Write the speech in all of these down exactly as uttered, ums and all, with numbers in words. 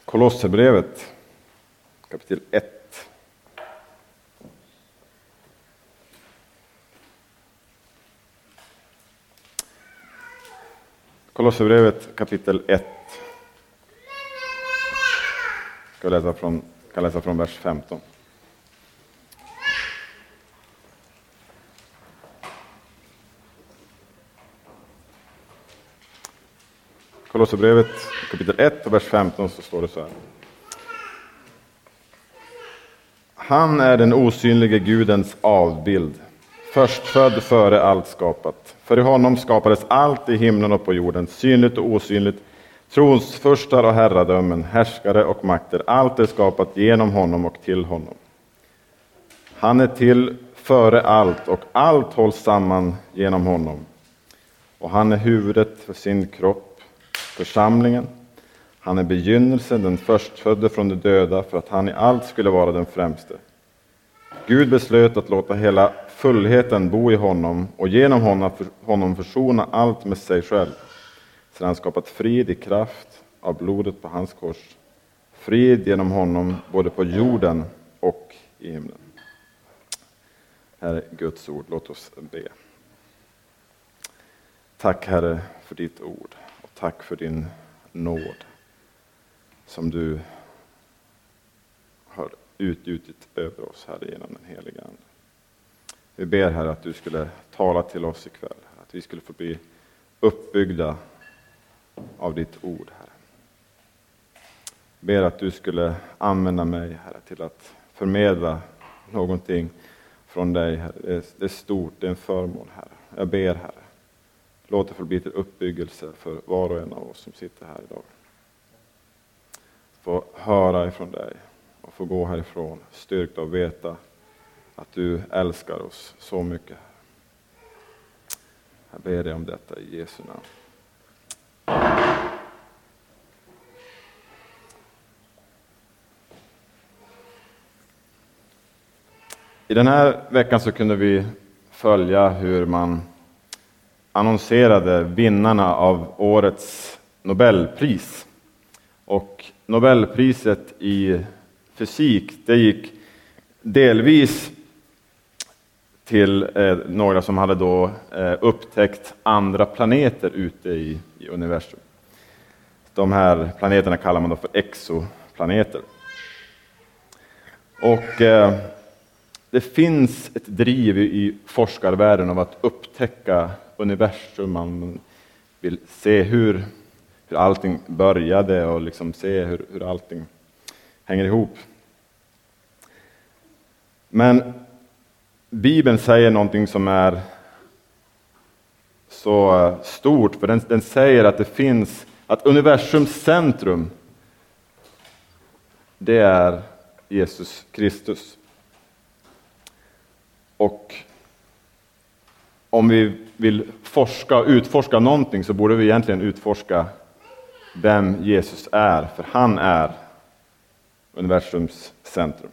Kolosserbrevet kapitel ett. Kolosserbrevet kapitel ett. Ska läsa från, kan läsa från vers femton. Kolosserbrevet kapitel ett och vers femton, så står det så här. Han är den osynlige Gudens avbild, förstfödd före allt skapat. För i honom skapades allt i himlen och på jorden, synligt och osynligt, tronsfurstar och herradömen, härskare och makter. Allt är skapat genom honom och till honom. Han är till före allt, och allt hålls samman genom honom. Och han är huvudet för sin kropp, församlingen. Han är begynnelsen, den förstfödde från de döda, för att han i allt skulle vara den främste. Gud beslöt att låta hela fullheten bo i honom och genom honom, honom försona allt med sig själv. Så han skapat frid i kraft av blodet på hans kors. Frid genom honom både på jorden och i himlen. Här är Guds ord. Låt oss be. Tack Herre för ditt ord. Och tack för din nåd som du har utgjutit över oss här genom den heliga Ande. Vi ber Herre att du skulle tala till oss ikväll. Att vi skulle få bli uppbyggda av ditt ord, Herre. Jag ber att du skulle använda mig, Herre, till att förmedla någonting från dig, Herre. Det är, det är stort, det är en förmån, Herre. Jag ber, Herre, låt det få bli till uppbyggelse för var och en av oss som sitter här idag. Få höra ifrån dig och få gå härifrån styrkt och veta att du älskar oss så mycket. Jag ber dig om detta i Jesu namn. I den här veckan så kunde vi följa hur man annonserade vinnarna av årets Nobelpris. Och Nobelpriset i fysik, det gick delvis till eh, några som hade då eh, upptäckt andra planeter ute i, i universum. De här planeterna kallar man då för exoplaneter. Och eh, det finns ett driv i forskarvärlden av att upptäcka universum. Man vill se hur, hur allting började och liksom se hur, hur allting hänger ihop. Men Bibeln säger någonting som är så stort, för den, den säger att det finns, att universums centrum, det är Jesus Kristus. Och om vi vill forska och utforska någonting så borde vi egentligen utforska vem Jesus är, för han är universums centrum.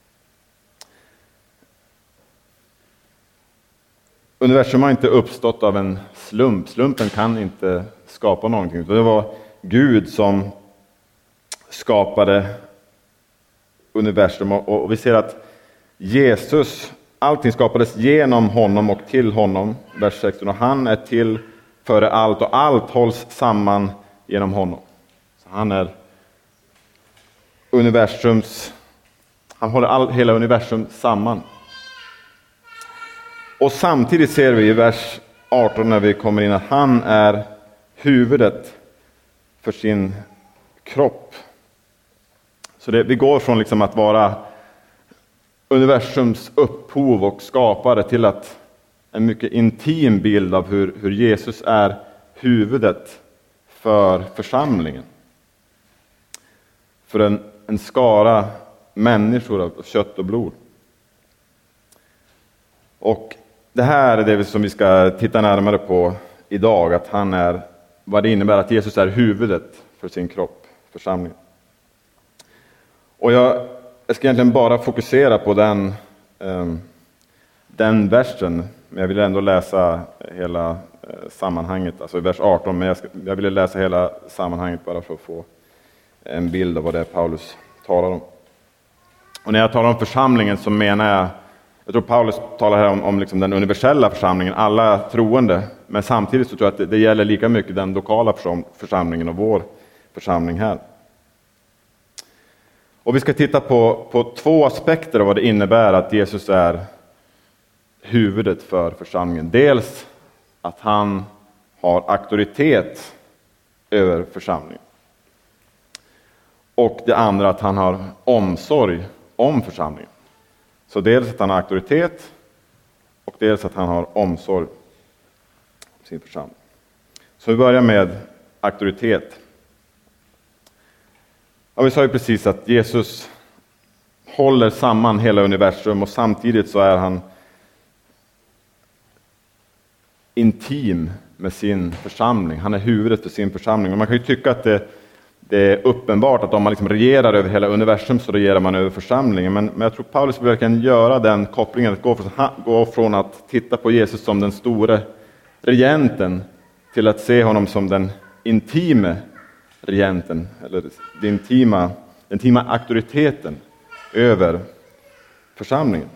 Universum har inte uppstått av en slump. Slumpen kan inte skapa någonting. Det var Gud som skapade universum. Och vi ser att Jesus, allting skapades genom honom och till honom. Vers sexton. Och han är till före allt och allt hålls samman genom honom. Så han är universums, han håller all, hela universum samman. Och samtidigt ser vi i vers arton när vi kommer in att han är huvudet för sin kropp. Så det, vi går från liksom att vara universums upphov och skapare till att en mycket intim bild av hur, hur Jesus är huvudet för församlingen. För en, en skara människor av kött och blod. Och det här är det som vi ska titta närmare på idag, att han är, vad det innebär att Jesus är huvudet för sin kropp, församlingen. Och jag, jag ska egentligen bara fokusera på den, um, den versen, men jag vill ändå läsa hela uh, sammanhanget, alltså i vers arton, men jag, ska, jag vill läsa hela sammanhanget bara för att få en bild av vad det är Paulus talar om. Och när jag talar om församlingen så menar jag, jag tror Paulus talar här om, om liksom den universella församlingen, alla troende. Men samtidigt så tror jag att det, det gäller lika mycket den lokala församlingen och vår församling här. Och vi ska titta på, på två aspekter av vad det innebär att Jesus är huvudet för församlingen. Dels att han har auktoritet över församlingen. Och det andra att han har omsorg om församlingen. Så dels att han har auktoritet och dels att han har omsorg om sin församling. Så vi börjar med auktoritet. Ja, vi sa ju precis att Jesus håller samman hela universum och samtidigt så är han intim med sin församling. Han är huvudet för sin församling. Och man kan ju tycka att det, det är uppenbart att om man liksom regerar över hela universum så regerar man över församlingen. Men, men jag tror Paulus vill verkligen göra den kopplingen, att gå från, gå från att titta på Jesus som den store regenten till att se honom som den intime regenten, eller den intima, den intima auktoriteten över församlingen.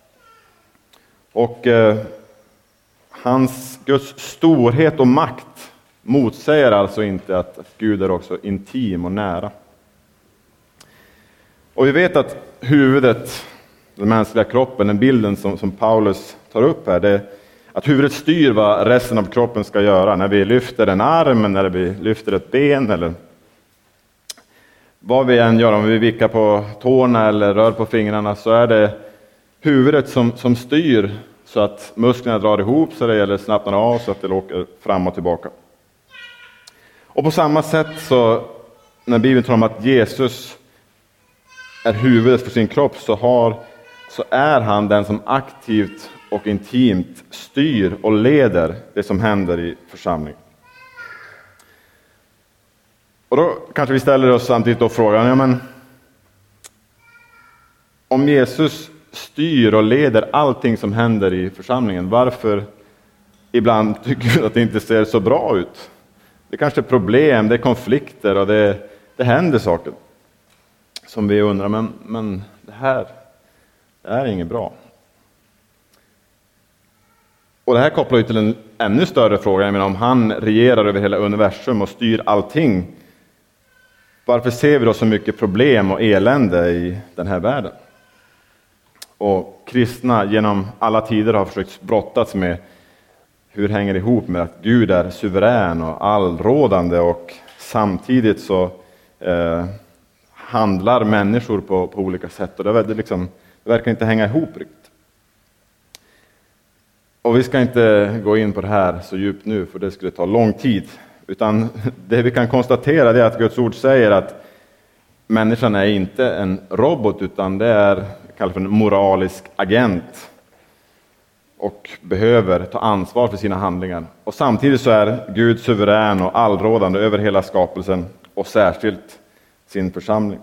Och eh, hans Guds storhet och makt motsäger alltså inte att, att Gud är också intim och nära. Och vi vet att huvudet, den mänskliga kroppen, den bilden som, som Paulus tar upp här, det är att huvudet styr vad resten av kroppen ska göra. När vi lyfter en arm, när vi lyfter ett ben eller vad vi än gör, om vi vickar på tårna eller rör på fingrarna, så är det huvudet som, som styr så att musklerna drar ihop så det gäller slappnar av så att det åker fram och tillbaka. Och på samma sätt så när Bibeln talar om att Jesus är huvudet för sin kropp så, har, så är han den som aktivt och intimt styr och leder det som händer i församlingen. Och då kanske vi ställer oss samtidigt då frågan, ja men om Jesus styr och leder allting som händer i församlingen, varför ibland tycker vi att det inte ser så bra ut? Det kanske är problem, det är konflikter och det, det händer saker som vi undrar, men, men det här det är inget bra. Och det här kopplar ju till en ännu större fråga. Jag menar, om han regerar över hela universum och styr allting, varför ser vi då så mycket problem och elände i den här världen? Och kristna genom alla tider har försökt brottas med hur hänger det ihop med att Gud är suverän och allrådande och samtidigt så eh, handlar människor på, på olika sätt. Och det, det, liksom, det verkar inte hänga ihop riktigt. Och vi ska inte gå in på det här så djupt nu, för det skulle ta lång tid. Utan det vi kan konstatera är att Guds ord säger att människan är inte en robot, utan det är kallas för en moralisk agent. Och behöver ta ansvar för sina handlingar. Och samtidigt så är Gud suverän och allrådande över hela skapelsen och särskilt sin församling.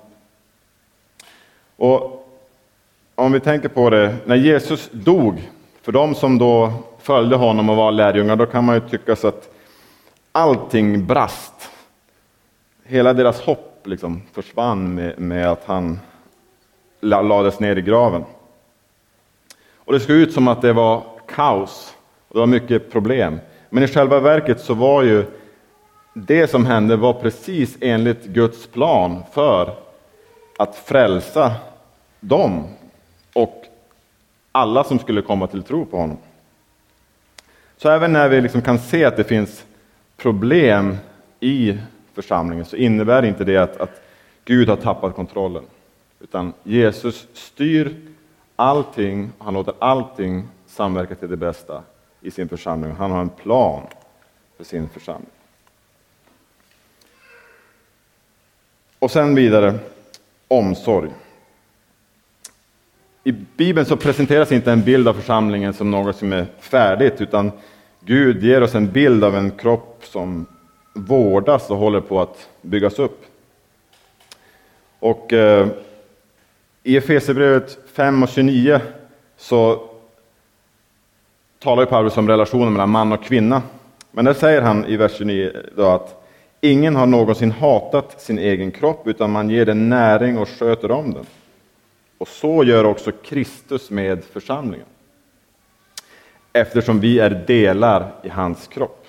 Och om vi tänker på det, när Jesus dog, för de som då följde honom och var lärjungar, då kan man ju tycka så att allting brast. Hela deras hopp liksom försvann med, med att han lades ner i graven. Och det såg ut som att det var kaos och det var mycket problem. Men i själva verket så var ju det som hände var precis enligt Guds plan för att frälsa dem och alla som skulle komma till tro på honom. Så även när vi liksom kan se att det finns problem i församlingen så innebär inte det att, att Gud har tappat kontrollen. Utan Jesus styr allting, han låter allting samverka till det bästa i sin församling. Han har en plan för sin församling. Och sen vidare, omsorg. I Bibeln så presenteras inte en bild av församlingen som något som är färdigt, utan Gud ger oss en bild av en kropp som vårdas och håller på att byggas upp. Och eh, i Efesierbrevet fem och tjugonio så talar ju Paulus om relationen mellan man och kvinna. Men där säger han i vers tjugonio då att Ingen har någonsin hatat sin egen kropp, utan man ger den näring och sköter om den. Och så gör också Kristus med församlingen, eftersom vi är delar i hans kropp.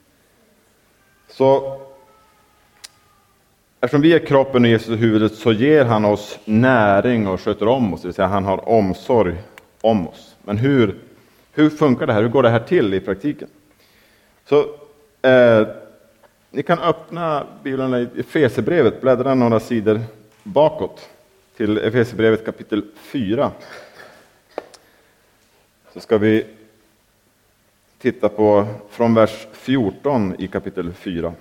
Så eftersom vi är kroppen och Jesus är huvudet, så ger han oss näring och sköter om oss, det vill säga han har omsorg om oss. Men hur, hur funkar det här? Hur går det här till i praktiken? Så eh, ni kan öppna Bibeln i Efesierbrevet, bläddra några sidor bakåt till Efesierbrevet kapitel fyra. Så ska vi titta på från vers fjorton i kapitel fyra.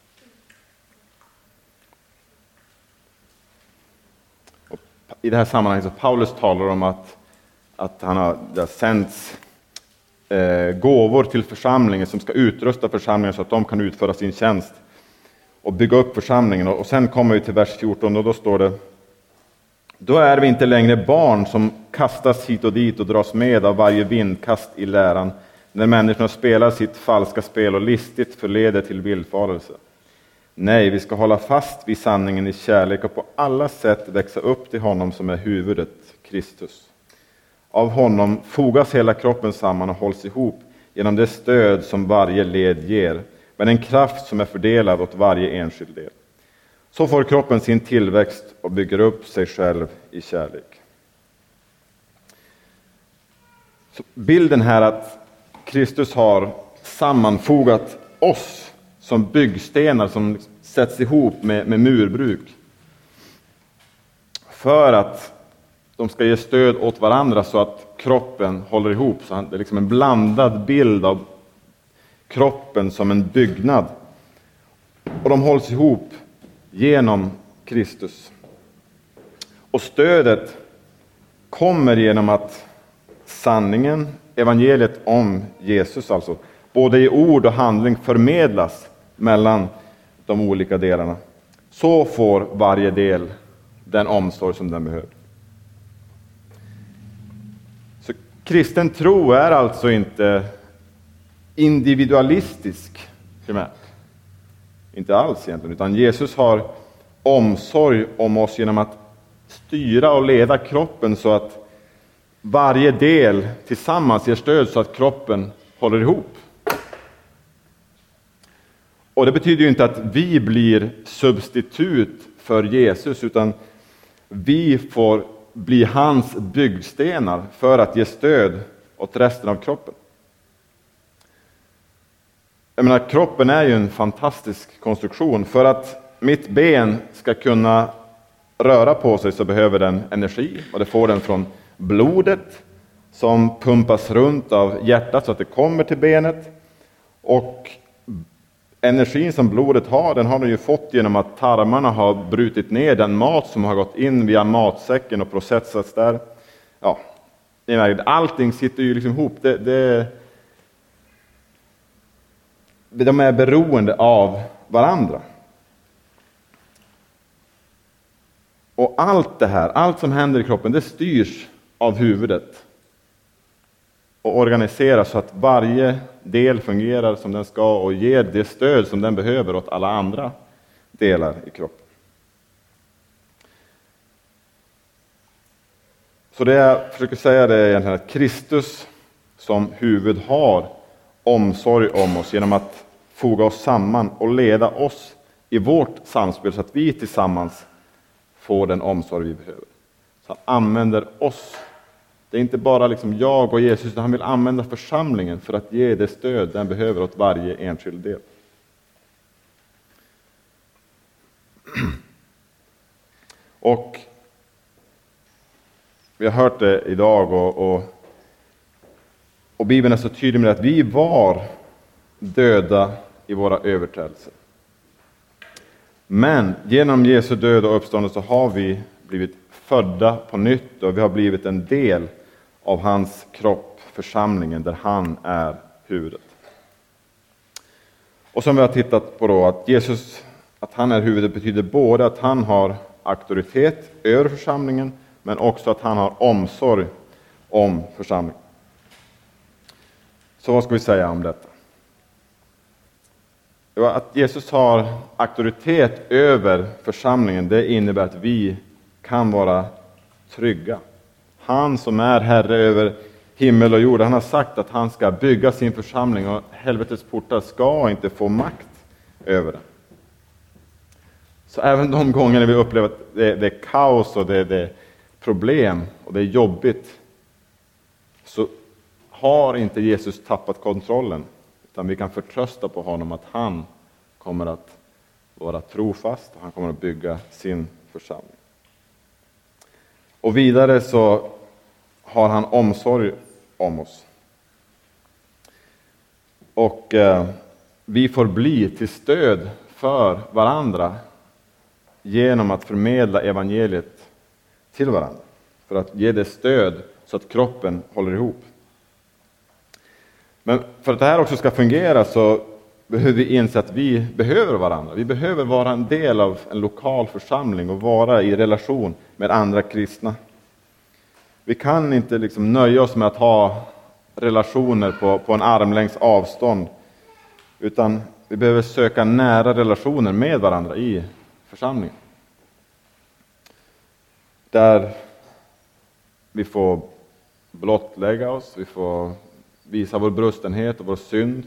Och i det här sammanhanget så Paulus talar om att, att han har, har sänts eh, gåvor till församlingen som ska utrusta församlingen så att de kan utföra sin tjänst och bygga upp församlingen. Och, och sen kommer vi till vers fjorton och då står det: då är vi inte längre barn som kastas hit och dit och dras med av varje vindkast i läran, när människorna spelar sitt falska spel och listigt förleder till villfarelse. Nej, vi ska hålla fast vid sanningen i kärlek och på alla sätt växa upp till honom som är huvudet, Kristus. Av honom fogas hela kroppen samman och hålls ihop genom det stöd som varje led ger, men en kraft som är fördelad åt varje enskild del. Så får kroppen sin tillväxt och bygger upp sig själv i kärlek. Så bilden här att Kristus har sammanfogat oss som byggstenar som sätts ihop med, med murbruk för att de ska ge stöd åt varandra så att kroppen håller ihop. Så det är liksom en blandad bild av kroppen som en byggnad. Och de hålls ihop genom Kristus. Och stödet kommer genom att sanningen, evangeliet om Jesus alltså, både i ord och handling förmedlas mellan de olika delarna. Så får varje del den omsorg som den behöver. Så kristen tro är alltså inte individualistisk primärt. Inte alls egentligen, utan Jesus har omsorg om oss genom att styra och leda kroppen så att varje del tillsammans ger stöd så att kroppen håller ihop. Och det betyder ju inte att vi blir substitut för Jesus, utan vi får bli hans byggstenar för att ge stöd åt resten av kroppen. Jag menar, kroppen är ju en fantastisk konstruktion. För att mitt ben ska kunna röra på sig så behöver den energi, och det får den från blodet som pumpas runt av hjärtat så att det kommer till benet. Och energin som blodet har, den har den ju fått genom att tarmarna har brutit ner den mat som har gått in via matsäcken och processats där. Ja, allting sitter ju liksom ihop. Det, det, de är beroende av varandra. Och allt det här, allt som händer i kroppen, det styrs av huvudet och organiseras så att varje del fungerar som den ska och ger det stöd som den behöver åt alla andra delar i kroppen. Så det jag försöker säga det är egentligen att Kristus som huvud har omsorg om oss genom att foga oss samman och leda oss i vårt samspel så att vi tillsammans får den omsorg vi behöver. Så han använder oss. Det är inte bara liksom jag och Jesus, utan han vill använda församlingen för att ge det stöd den behöver åt varje enskild del. Och vi har hört det idag och, och, och Bibeln är så tydlig med att vi var döda i våra överträdelser. Men genom Jesu död och uppståndelse har vi blivit födda på nytt och vi har blivit en del av hans kropp, församlingen, där han är huvudet. Och som vi har tittat på då, att Jesus, att han är huvudet betyder både att han har auktoritet över församlingen, men också att han har omsorg om församlingen. Så vad ska vi säga om detta? Att Jesus har auktoritet över församlingen, det innebär att vi kan vara trygga. Han som är herre över himmel och jord, han har sagt att han ska bygga sin församling och helvetets portar ska inte få makt över den. Så även de gånger vi upplever att det, det är kaos och det, det är problem och det är jobbigt, så har inte Jesus tappat kontrollen, utan vi kan förtrösta på honom att han kommer att vara trofast och han kommer att bygga sin församling. Och vidare så har han omsorg om oss. Och eh, vi får bli till stöd för varandra genom att förmedla evangeliet till varandra. För att ge det stöd så att kroppen håller ihop. Men för att det här också ska fungera så behöver vi inse att vi behöver varandra. Vi behöver vara en del av en lokal församling och vara i relation med andra kristna. Vi kan inte liksom nöja oss med att ha relationer på, på en armlängds avstånd, utan vi behöver söka nära relationer med varandra i församlingen. Där vi får blottlägga oss, vi får visa vår brustenhet och vår synd.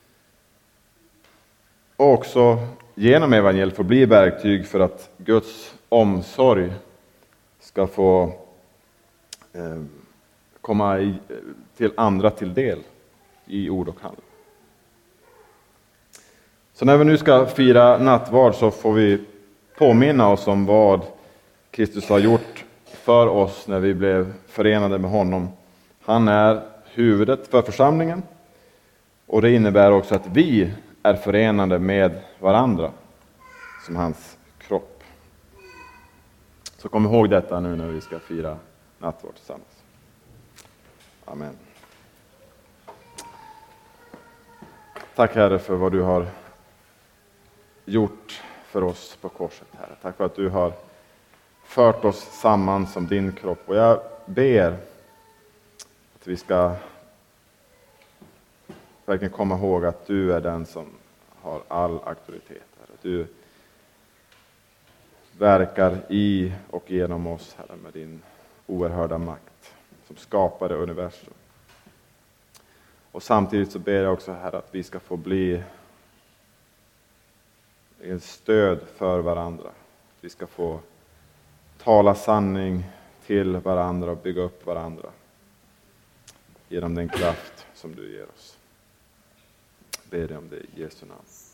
Och också genom evangeliet får bli verktyg för att Guds omsorg ska få eh, komma i, till andra till del i ord och handling. Så när vi nu ska fira nattvard så får vi påminna oss om vad Kristus har gjort för oss när vi blev förenade med honom. Han är huvudet för församlingen, och det innebär också att vi är förenade med varandra som hans kropp. Så kom ihåg detta nu när vi ska fira nattvard tillsammans. Amen. Tack Herre för vad du har gjort för oss på korset, Herre. Tack för att du har fört oss samman som din kropp. Och jag ber att vi ska verkligen komma ihåg att du är den som har all auktoritet. Herre. Du verkar i och genom oss, Herre, med din oerhörda makt som skapade universum. Och samtidigt så ber jag också, Herre, att vi ska få bli en stöd för varandra. Vi ska få tala sanning till varandra och bygga upp varandra genom den kraft som du ger oss. Ber dig om det i Jesu namn.